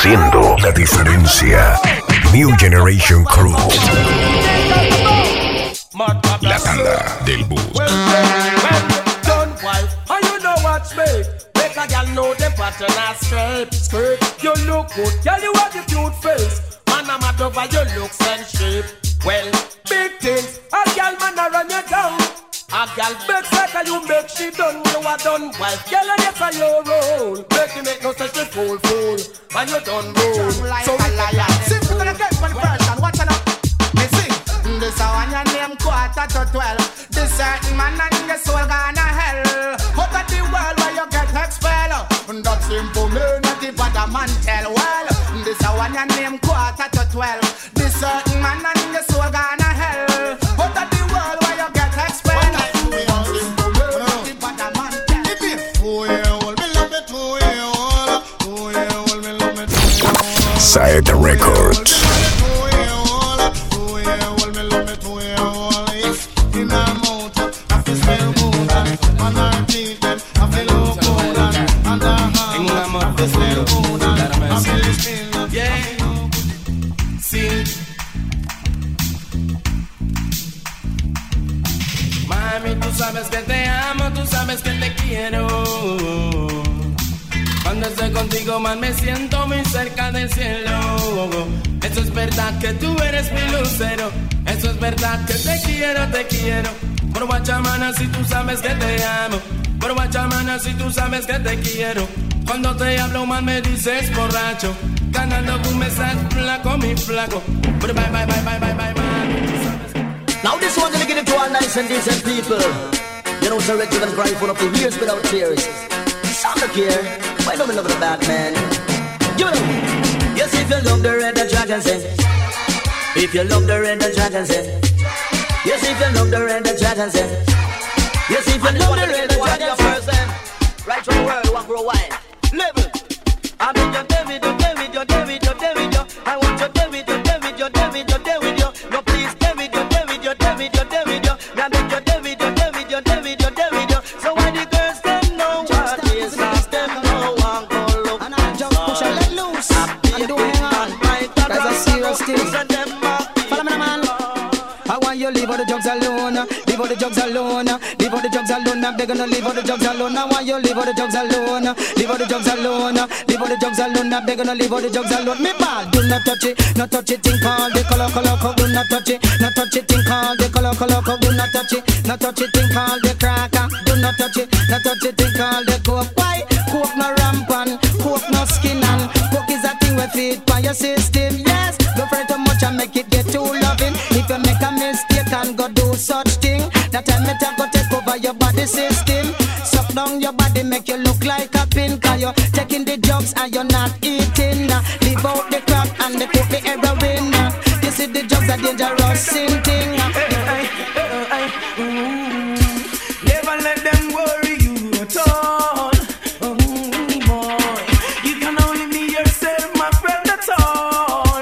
haciendo la diferencia. New Generation Crew. La tanda del bus. Make a girl know the pattern and skirt. You look good, girl, you have the cute face. Man, I'm mad over your looks and shape. Well, big things, a girl man a run you down. A girl begs like you make she done, you are done. Well, girl, and yes, I your role. Make you make no such a fool, and you done roll. So we liar. Simple to the game for the person, watch out. Me sing. This a one your name 11:45. This certain man and the soul gonna hell. Out of the world where you get expelled. That simple me not the bad man tell. Well, this a one your name 11:45. This certain man and the soul gonna hell. Out of the world where you get expelled. That simple me not the bad man tell. If you 2-year-old me love me 2-year-old. 2-year-old me love me 2-year-old. Saeta Records. Mami, tú sabes que te amo, tú sabes que te quiero. Cuando estoy contigo, más me siento muy cerca del cielo. Eso es verdad que tú eres mi lucero. Eso es verdad que te quiero. Por guachamana si tú sabes que te amo. Por guachamana si tú sabes que te quiero. Cuando te hablo mal me dices borracho. Ganando tú me estás flaco, mi flaco. Bye, bye, bye, bye, bye, bye, bye. Now this one gonna give it to all nice and decent people. You know, so you can cry full of the years without tears. Some don't care. Why don't we love the bad man? You know. Yes, if you love the red, the dragon say. If you love the red, the dragon say. Yes, if you love the red, the dragon say. Yes, if you love the red, the dragon say. Right from the world, one grow wide. Level. I mean your David, your David, your David, your David, your. I want your David, your David, your David, your David, your. No, please, David, your David, your David, your David, your. Now make your David, your David, your David, your David, your. So when the girls them know what is lost, them know one go look. And I just push and let loose. And do hang on. That's a serious thing. Follow me, man. I want you leave all the drugs alone. Leave all the drugs alone. Leave all the drugs alone. I'm begging to leave all the drugs alone. I want you leave all the drugs alone. Leave all the drugs alone. Leave all the drugs alone. I'm begging to leave all the drugs alone. Me bad, do not touch it. Not touch it. Think all the color. Do not touch it. Not touch it. Think all the color. Do not touch it. Not touch it. Think all the cracker. Do not touch it. Not touch it. Think all the coke. Why? Coke no rampant. Coke no skin and coke is a thing we feed by your system. Yes. Don't fret too much and make it get too loving. If you make a mistake and go do such thing, that time it go take over your body system. Suck down your body, make you look like a pin. Cause you're taking the drugs and you're not eating. Leave out the crack and the coke, the heroin. This is the drugs are dangerous thing. Never let them worry you at all. Boy, you can only be yourself, my friend, that's all.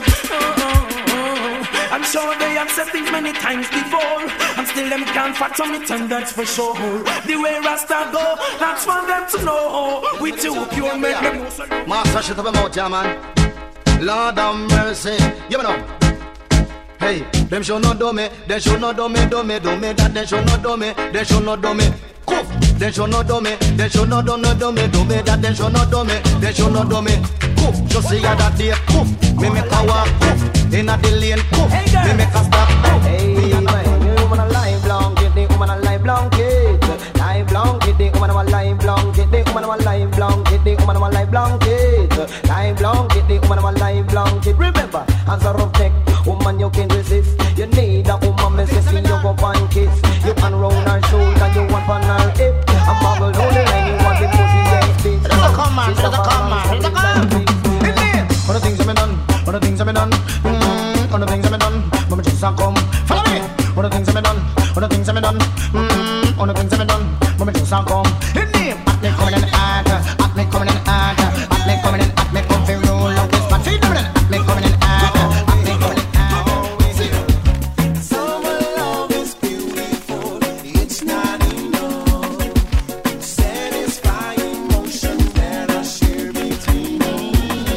I'm sure they have said things many times before, and still them can't fathom it, and that's for sure. The way Rasta go, that's for them to know. We too pure make them know. Master, shut up about ya, man. Lord have mercy. You know. Hey, them should not do me. They should not do me. That they should not do me. They should not do me. Coof. They should not do me. They should not do me. That they should not do me. They should not do me. Coof. Just see ya that day. Coof. Me make a walk. Coof. Inna the lane. Coof. Me make a stop. Hey, woman a live long, get the woman a live long, get live long, get the woman a live long, get the woman a live long, get the woman a live long, get live long, get the woman a live long, get. Remember, as a rough neck, woman you can resist. You need a woman message, you go and kiss. You can round her shoulder, you want on her hip. A bubble on the line, you want the pussy, yes, bitch. It's a come on, it's a come on, it's a come on. All the things have been done, all the things have been done, all the things have been done. Mama just a come, follow me. All the things have been done, all the things have been done, all the things have been done. Mama just a come. Hit me, at me coming in hard, at me coming in hard, at me coming in, at me come for roll out this man. Feed them in, at me coming in hard, at me coming in hard. Summer love is beautiful, it's not enough. Satisfying emotion that I share between me.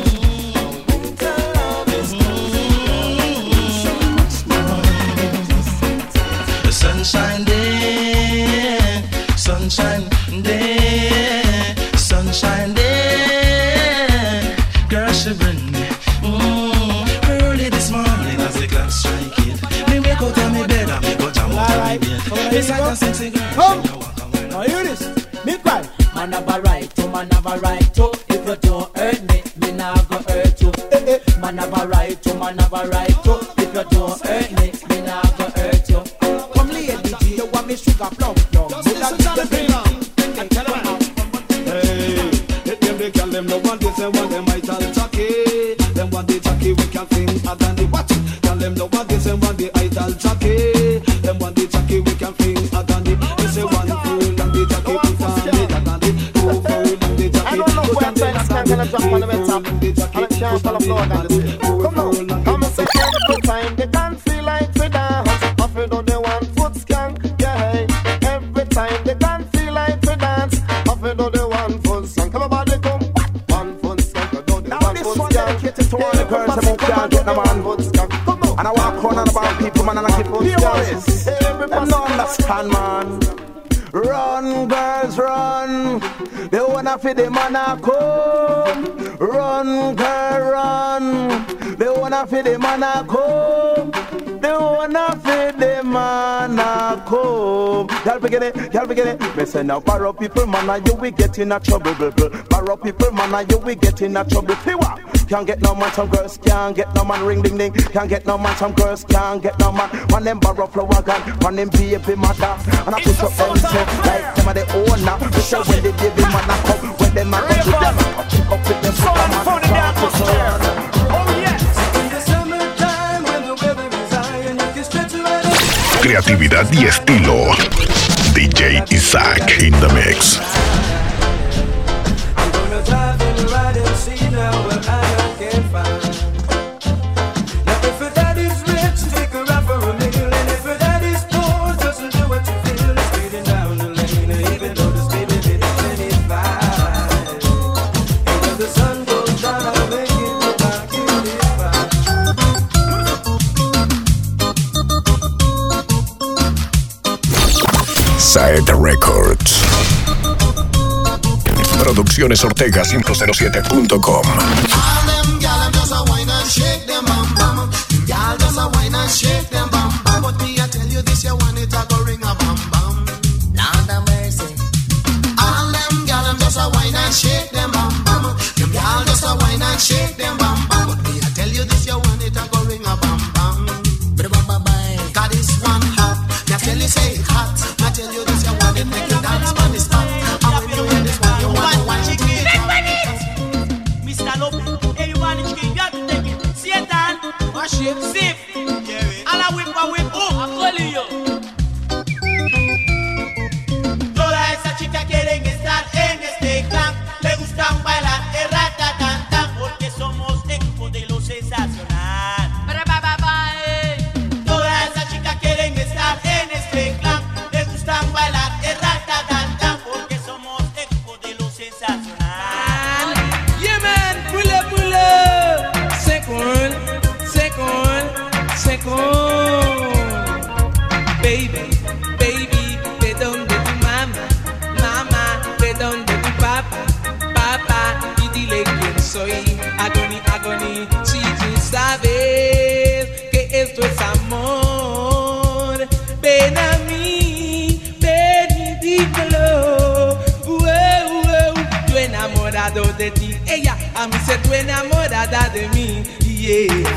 It's like a sexy girl. Come. Now hear this. Me cry. Man have a right to, man have a right to. If you don't hurt me, me not go hurt you. Man have a right to, man have a right to. If you don't hurt me, me not go hurt you. Come lady G, you want me sugar plum plum. Just listen to the beat now. And tell them how. Hey, hit them they can them no one this and one them might all chucky. Them want the chucky we can sing and then the watch. Tell them no one this and one the idol chucky. Them want the chucky we can sing and then the this and one fool and the chucky put on it and then the two fool and the chucky. I don't know where I'm saying I can't jump on the bed top. I can't fall off lower than this. Come on, come and say every time they can't feel like we dance. Off it on the 1 foot skank, yeah. Every time they can't feel like we dance. Off it on the 1 foot skank. Come on, body come. 1 foot skank, go the 1 foot skank. Dedicated to all the girls who can't get no man. And I walk on about people, man, and I keep furious. Them no understand, man. Run, girls, run. They wanna feed the man a come. Run, girl, run. They wanna feed the man a come. They wanna feed the man a come. Y'all begin it. Me say now borrow people, man, you will get in a trouble. Borrow people, man, you will get in a trouble. Can't get no man, some girls can't get no man. Ring ding ding. Can't get no man, some girls can't get no man. One them borrow flower gun, one them baby mother. And I push up them so like them are the owner. We say when the baby man a come, when them a come to them, I check up with them. For the dance. Oh yes. In the summertime when the weather is high and you can stretch your head up. Creatividad y estilo. DJ Isaac in the mix. I'm gonna drive and ride and see now what I can find. Now if your daddy's rich, take her out for a meal. And if your daddy's poor, doesn't do what you feel. It's speeding down the lane, even though the speed limit is 25. And when the sun goes down, I'll make it go back in this fire. Saed Records. Producciones Ortega 507.com. All them gyal just a wine and shake them bam bam. Gyal just a wine and shake them bam bam. But me I tell you this, you want it a go ring a bam bam. Lord have mercy. All them gyal just a wine and shake them bam bam. Them gyal just a wine and shake them bam bam. But me I tell you this, you want it a go ring a bam bam. God is one hot. Me I tell you say it hot. Me I tell you this, you want it make you dance on the spot. And when you hear this one, you want to wine chicken. Mr. Lopez, anyone in chicken, you have to take it. Satan, worship, sip. Alla whip, oh, I'm calling you. Toda esa chica quieren estar en este clan. Le gustan bailar el ratatata, porque somos equipo de lo sensacional. Toda esa chica quieren estar en este clan. Le gustan bailar el ratatata, porque somos equipo de lo sensacional. Yeah man, pull up. Second. Baby, de donde tu mamá, de donde tu papá, y dile quién soy. Agony, si tú sabes que esto es amor, ven a mí, ven y dímelo. Yo enamorado de ti, ella a mí se tú enamorada de mí, yeah.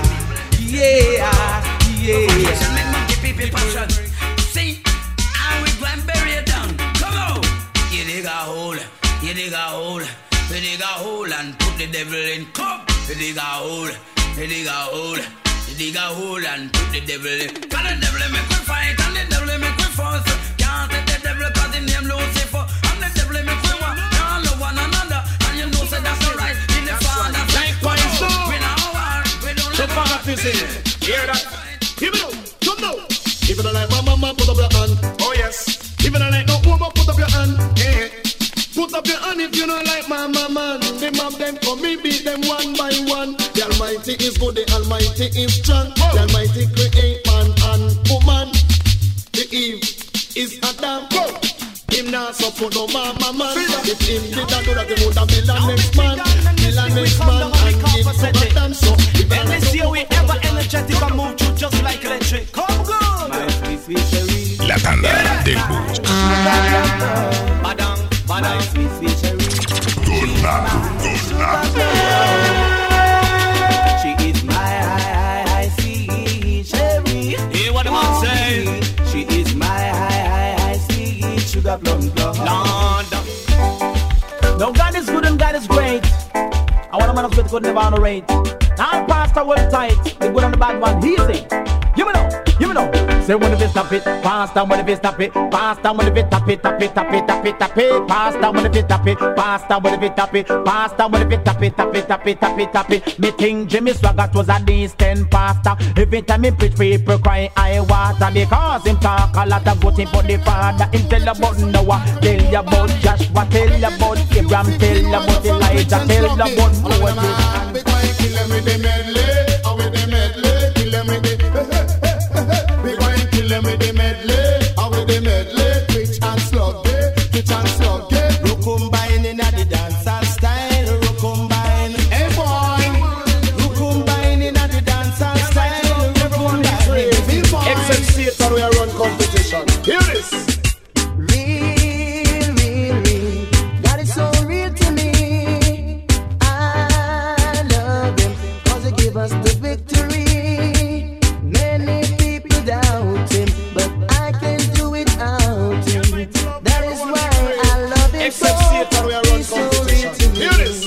People passion. See, how we go and bury it down. Come on. You dig a hole and put the devil in. Come. You dig a hole and put the devil in. Cause the devil make we fight and the devil make we fuss. Can't take the devil cause the name Lucifer. And the devil make we want. Can't love one another. And you know say that's alright. In the Father's like we now war. We don't live on the hear that? Give it up. Come now. If you don't like my mama, put up your hand. Oh yes. If you don't like no woman, put up your hand. Yeah. Put up your hand if you don't like my mama. The mob them come, me beat them one by one. The Almighty is good, the Almighty is strong. Oh. The Almighty create man and woman. The Eve is Adam. Oh. Him not support no mama man. If him did not do that, he would have been the next man. Be the next man and give to Adam. So and this year we ever energetic and move through just like electric. Come good. La tanda. del bus. Madam, my sweet, sweet cherry. Good luck. She is my sweet cherry. Hear what the man say? She is my sweet sugar plum plum. Lord. No, God is good and God is great. I want a man of faith could never honorate. Now pastor well tight, the good and the bad one easy. You me know. Say when if it stop it, pass down when if it stop it, pass down when if it tap it, tap it, tap it, tap it, tap it, pass down when if it tap it, pass down when if it tap it, pass down when if it tap it, tap it, tap it, tap it, tap it. Me think Jimmy Swaggart was a decent pastor. Every time he preach, people cry I water because him talk a lot of good thing for the Father. Him tell about Noah, tell you about Joshua, tell you about Abraham, tell you about Elijah, tell you about Moses. Kill them with the medley, with the medley, kill them with the with the medley, twitch and slug it, Rukumbine in the dancehall style, Rukumbine, hey boy, Rukumbine in the dancehall style, Rukumbine. XMC, how we run competition. Hear this. Real, God is so real to me. I love Him 'cause He give us the victory. Many people doubt Him, but I can do it out Him. That is why I love Him so. He's so real to me. Hear this.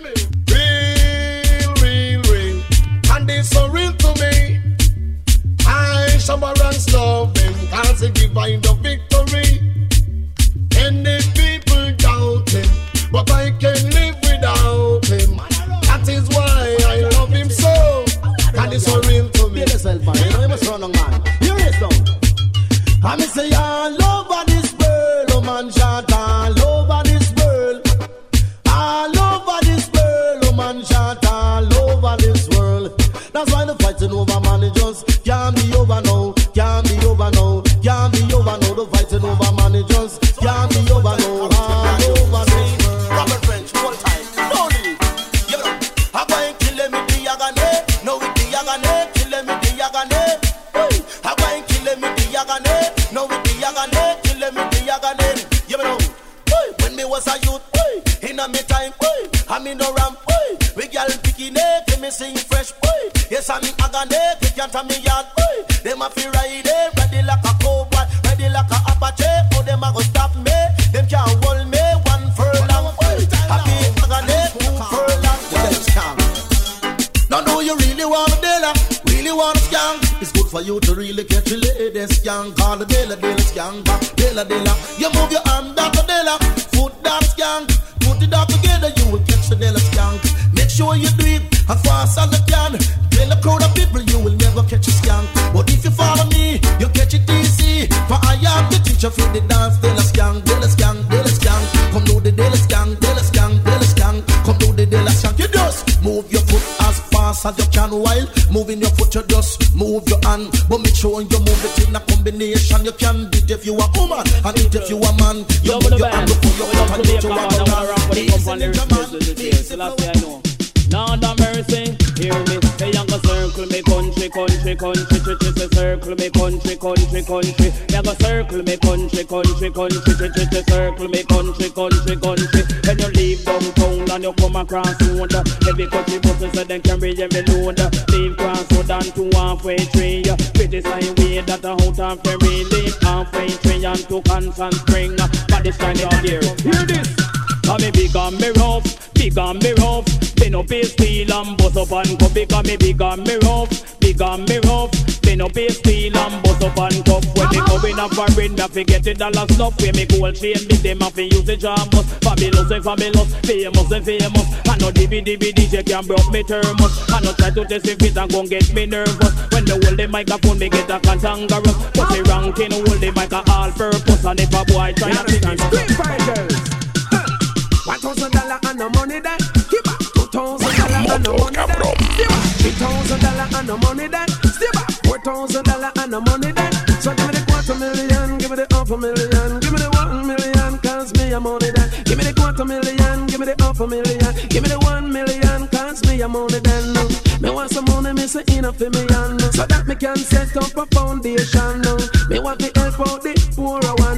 Real, and it's so real to me. I Shabbaran's love Him 'cause He divine the victory. Many people doubt Him, but I can live without Him. That is why I love Him so, and it's so real to me. Yourself, man. You know you must run on, man. Hear this now. I me say all over this world, oh man, shout all over this world. All over this world, oh man, shout all over this world. That's why the fighting over man, it just can't be over now, can't be over now, can't be over now. The fighting over man, it just can't be over now, all over this world. Robert French, full time. No need. You know, I'm going to kill him with the Yagane. No, with the Yagane, kill him with the Yagane. I'm going to kill him with the Yagane. No, with the Yagane, kill him with the Yagane. You know, when me was a youth, in a me time, I'm in no ramp, we girl picking it, give me sing fresh, yes, I'm in Agane, they can't tell me yard, them a feel ride it, ready like a cobra, ready like a Apache, oh, them a go stop me, them can't hold me, one furlong, happy Agane, two furlong, now do you really want a dealer, really want a skank? It's good for you to really catch a lady skank, call the dealer skank, dealer. You move your arm down to dealer, foot down skank, put it all together, you will catch the dealer skank. Make sure you do it as fast as you can. Tell a crowd of people you will never catch a skank. But if you follow me, you catch it easy. For I am the teacher for the dance, dealer skank. Come do the dealer skank. Come do the dealer skank. You just move your foot as fast as you can while moving your foot. You just move your hand, but make sure you move it in a combination. You can do it if you are woman and it if you are man. You move your hand before your foot and do it you are man. Lord have mercy, hear me. Say you go circle me country, circle me country. You go circle me country, circle me country. When you leave downtown and you come across road, every country buses so they carry every load. Leave crossroad and to halfway tree. Pretty sign way that a out of ferry. Leave halfway tree and to Constant Spring. But this time out here, hear this. Cause me big and me rough. Been up his steel and bust up and cup. Because me big and me rough. Been up his steel and bust up and cup. When me go in a foreign, me fi get it dollar stuff. When me gold chain, me dem a fi use the jambus. Fabulous, famous. I know DVD DJ can broke me thermos. I know try to test if it and gon' get me nervous. When me hold the microphone, me get a cantankerous. But me ranking hold the mic a all purpose. And if a boy try to think and scream fighters. $1,000 and no money there. Give back $2,000 and no money there. $3,000 and no money there. Stay back $4,000 and no money there. So give me the $250,000, give me the $500,000, give me the $1 million, cause me a money there. Give me the $250,000, give me the $500,000, give me the $1 million, cause me a money there. No, me want some money, me say enough for me and so that me can set up a foundation. No, me want to help out the poor one.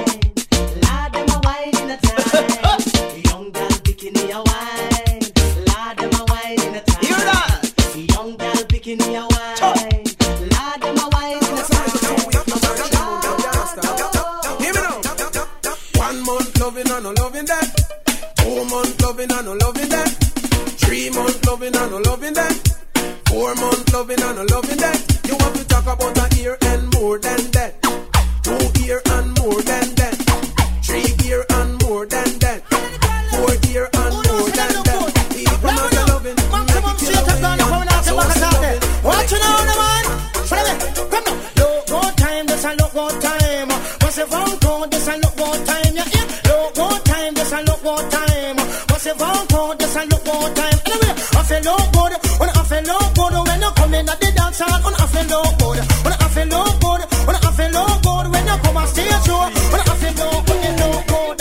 Lord, them a wine in a time. Young girl bikini a wine. Lord, them a wine in a time. Hear that? Young girl bikini a wine. Lord, them a wine in a time. Hear me now. 1 month loving and no loving that. 2 months loving and no loving that. 3 months loving and no loving that. 4 months loving and no loving that. You want to talk about a year and more than that. 2 year and more than that. 3 year and more than that. 4 year and more than that. People not loving. What you know, man? Come now. Look what time, this and look what time. What's the phone call? This and look what time. Yeah, yeah. Look what time, this and look what time. What's the phone call? This and look what time. Anyway, I feel look good. When I feel look good, when you come in at the dance hall, when I feel look good. When I feel look good, when I feel look good, when you come on stage show, when I feel look good, you look good.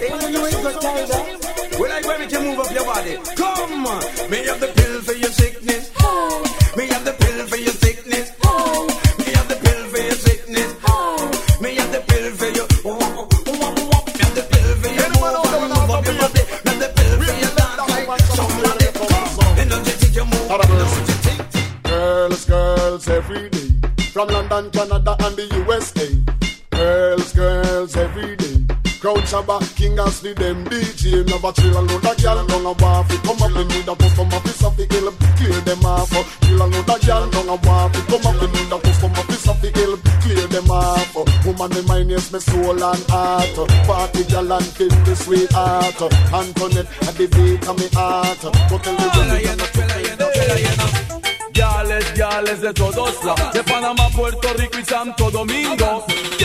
Well, I want me to move up your body. Come on, me have the pill for your sickness. Me have the pill for your sickness. Me have the pill for your sickness. Me have the pill for your. Me have the pill for your. Move up your body. Me have the pill for your dance. Somebody come, energetic you move. Energetic. Girls every day. From London, Canada, and the USA. Girls every day. Crowd Shabba, King Ashley, them DJ. Never chill and load a girl, down a waff. Come up and need a custom office of the hill, clear them off. Chill and load a girl, down a waff. Come up and need a custom office of the hill, clear them off. Woman, the mine is my soul and heart. Party girl and keep the sweetheart. Antoinette, at the beat of me heart. But tell the Gales de todos lados, de Panamá, Puerto Rico y Santo Domingo.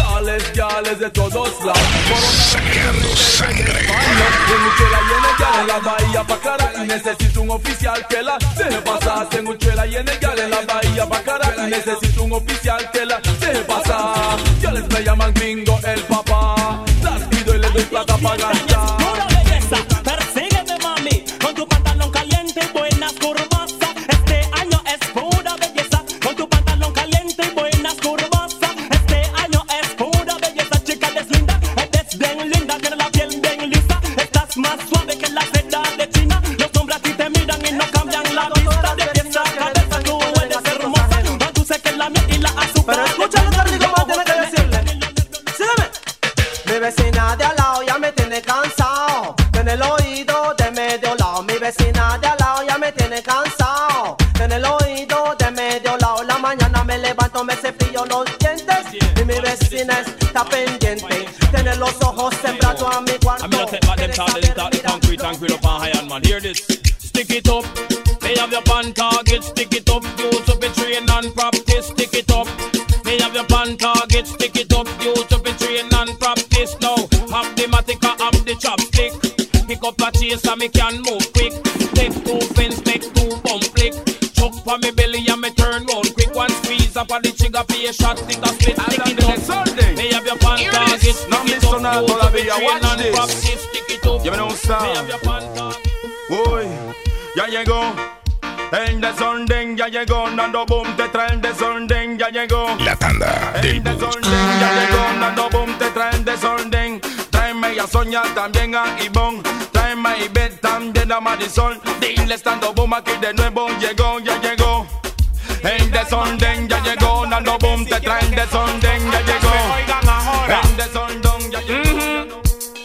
Gales de todos lados. Sacando sangre. Tengo un chela y en el gale en la bahía Bacara y necesito un oficial que la deje pasar. Tengo un chela y en el gale en la bahía Bacara y necesito un oficial que la deje pasar. Gales me llaman gringo el papá. Las pido y les doy plata para gastar. Pura belleza, persígueme mami, con tu pantalón caliente y buenas curvas. Este año es pura belleza, con tu pantalón caliente y buenas curvas. Este año es pura belleza, chica deslinda, eres bien linda, tienes la piel bien lisa. Estás más suave que la seda de China. Los hombres a ti te miran y no cambian la vista. De pieza a cabeza tú eres hermosa, más dulce que la miel y la azúcar. Pero escucha lo que digo, más tiene que decirle. Sígueme. Mi vecina de al lado ya me tiene cansado. Tiene el oído de medio lado. Mi vecina de al lado ya me tiene cansado. Tiene el oído de medio lado. La mañana me levanto, me cepillo los dientes. Y mi vecina está pendiente. Tiene los ojos sembrados a mi cuarto. I'm gonna take back them talk, the concrete and grill up on high, man. Hear this. Stick it up. May have your pan target. Stick it up. Use up your train and practice. Stick it up. May have your pan target. Stick it up. Use up your train and practice. Now have the matica, have the chopstick. Pick up a chase and me can move quick. Take 2 fins, make 2 bump flick. Chuck for me belly and me turn round quick. One squeeze up on the trigger, play a shot, stick a split, stick it up. May have your pan target, stick it up. Todavía, watch this. Stick it up. You know, star. May have your pan target. Uy, ya llegó. El desorden ya llegó, Nando Boom te trae el desorden, ya llegó. La tanda del El desorden ya llegó, Nando Boom te trae el desorden. Tráeme a Sonia, también a Ivonne. Tráeme a Ivette, también a Marisol. Dile estando Boom aquí de nuevo, llegó, ya llegó. El desorden ya llegó, Nando Boom te trae el desorden, ya llegó. El desorden ya llegó.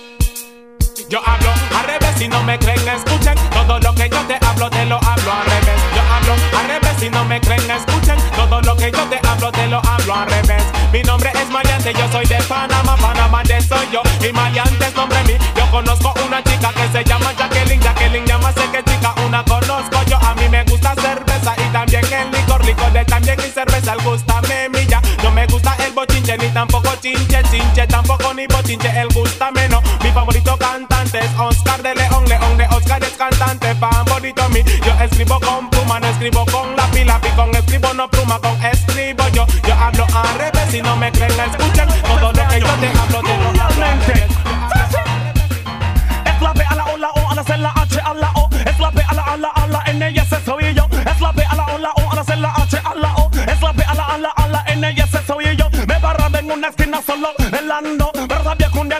Yo hablo al revés, si no me creen, escuchen. Todo lo que yo te hablo al revés. Yo hablo al revés, si no me creen, escuchen. Todo lo que yo te hablo al revés. Mi nombre es Maleante, yo soy de Panamá, Panamá de soy yo. Y Maleante es nombre mío. Yo conozco una chica que se llama Jacqueline. Jacqueline llama sé que chica, una conozco yo. A mí me gusta cerveza y también el licor. Licor de también y cerveza, el gusta me milla. No me gusta el bochinche, ni tampoco chinche. Chinche tampoco ni bochinche, el gusta menos. Mi favorito cantante es Oscar de León. León de Oscar es cantante favorito mío. Yo escribo con pluma, no escribo con lápiz. Lápiz con escribo, no pluma, con escribo yo. Yo hablo al revés, si no me creen, escuchen. Todo lo que yo te hablo, te lo hablo al revés. Es la P a la O, la O, a la C, la H, a la O. Es la P a la N, y ese soy yo. Es la P a la O, a la C, la H, a la O. Es la P a la N, y ese soy yo. Me barra en una esquina solo velando. Pero sabía que un día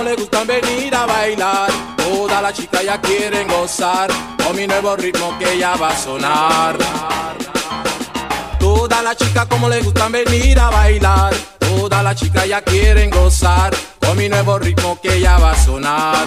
le gustan venir a bailar. Todas las chicas ya quieren gozar con mi nuevo ritmo que ya va a sonar. Todas las chicas como le gustan venir a bailar. Todas las chicas ya quieren gozar con mi nuevo ritmo que ya va a sonar.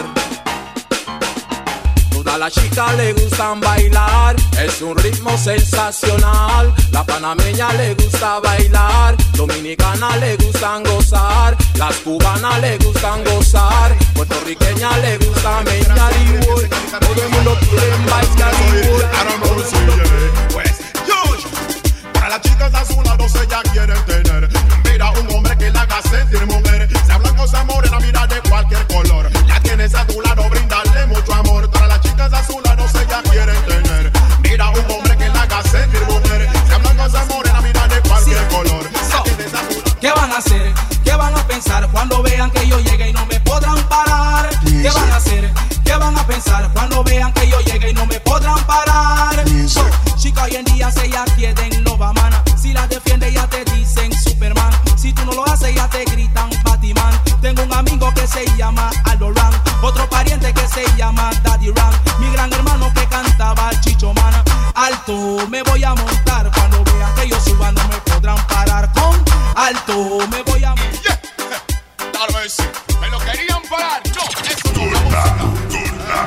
Todas las chicas le gustan bailar, es un ritmo sensacional. La panameña le gusta bailar, dominicana le gustan gozar, las cubanas le gustan gozar, puertorriqueña le gusta meñar y wood. Todo el mundo quiere bailar y wood. Pues, para las chicas a su lado ella quieren tener. Mira un hombre que la haga sentir mujer. Sea blanco, sea morena, mira de cualquier color. La tienes a tu lado, brindarle mucho amor. Para las chicas a su lado ella quieren tener. Mira un hombre que la haga sentir mujer. Sea blanco, sea morena, mira de cualquier color. La tienes a tu lado. ¿Qué van a hacer? ¿Qué van a pensar cuando vean que yo llegue y no me podrán parar? ¿Qué van a hacer? ¿Qué van a pensar cuando vean que yo llegue y no me podrán parar? Chica, hoy en día se ya quieren no va mana. Si la defiende ya te dicen Superman. Si tú no lo haces ya te gritan Batman. Tengo un amigo que se llama Aldo Ran, otro pariente que se llama Daddy Ran, mi gran hermano que cantaba Chicho Mana. Alto me voy a montar, cuando vean que yo suba no me podrán parar. Con alto me voy a montar. Claro es, me lo querían parar. Yo, eso no es la música.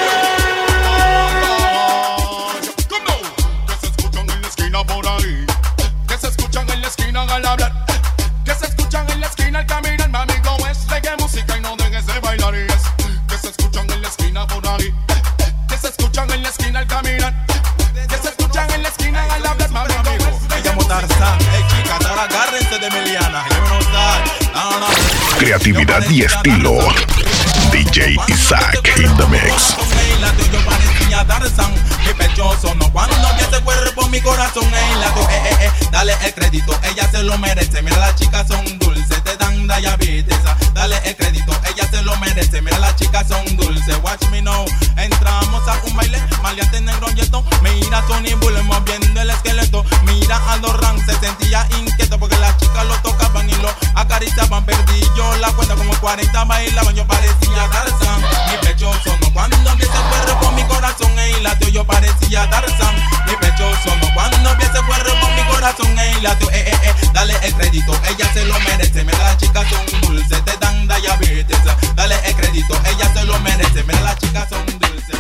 Que se escuchan en la esquina por ahí. Que se escuchan en la esquina al hablar. Que se escuchan en la esquina al caminar. Mi amigo es reggae música y no dejes de bailar. Y es que se escuchan en la esquina por ahí. Que se escuchan en la esquina al caminar. Que se escuchan en la esquina al hablar. Mi amigo es reggae música. Hey chicas, ahora agárrense de Meliana. Creatividad y estilo. DJ Isaac in the mix. Yo parecía Tarzán, mi pecho sonó cuando vi ese cuerpo, mi corazón dale el crédito, ella se lo merece. Mira las chicas son dulces, te dan diabetes. Dale el crédito, ella se lo merece. Mira las chicas son dulces, watch me now. Entramos a un baile, maleante negro y esto. Mira Tony Bull moviendo el esqueleto. Mira a Dorran, se sentía inquieto porque las chicas lo tocaban y lo acariciaban. Perdí yo la cuenta, como 40 bailaban. Yo parecía Tarzán, mi pecho sonó cuando vi ese cuerpo, mi corazón latió. Yo parecía Tarzán, mi pecho sonó cuando vi ese cuerpo, mi corazón latió. Dale el crédito, ella se lo merece. Mira las chicas son dulces, te dan diabetes. Dale el crédito, ella se lo merece. Mira las chicas son dulces.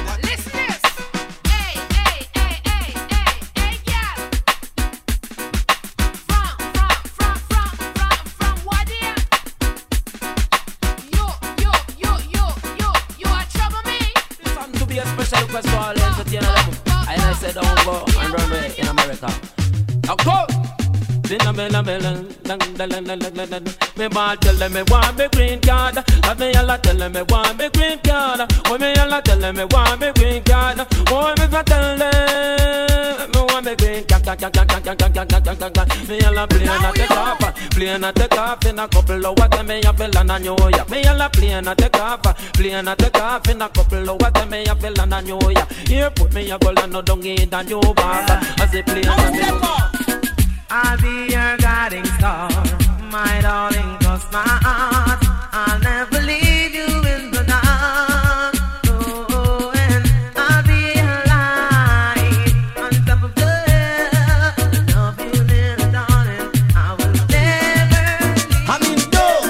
Request for all entertainer them. And I said don't go and run away in America. Now go! Me ball tell them me want me green card. Let me all tell them me want me green card. When me all tell them me want me green card. Oh, me for tell them me want me green card. Me all play and take off. Play and take off in a couple of hours. Me a feel and a New York. Me all play and take off. Play and take off in a couple of hours. Me a feel and a New York. Here put me a goal and no dung in the New York. As they play and I'll be your guiding star, my darling, cross my heart. I'll never leave you in the dark. Oh, and I'll be your light on top of the hill. Love you, little darling. I will never leave. I mean,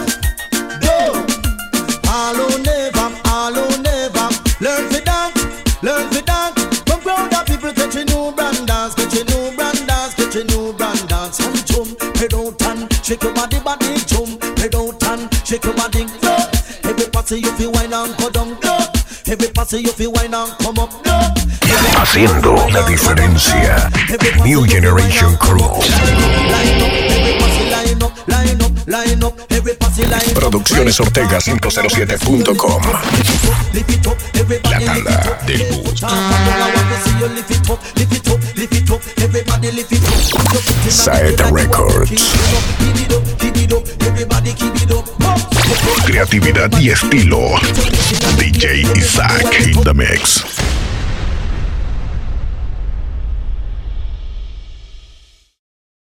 all who never learn to dance. Come crowd of people, get your new brand dance, get your new brand dance, get your new brand dance. And jump, head out and shake your body, jump, head out and shake your body, go. Every party you feel wine and go down, go. Every party you feel wine and come up, go. Haciendo la diferencia. New Generation Crew. Producciones Ortega 507.com. La tanda del bus. Saeta Records. Creatividad y estilo. DJ Isaac in the mix.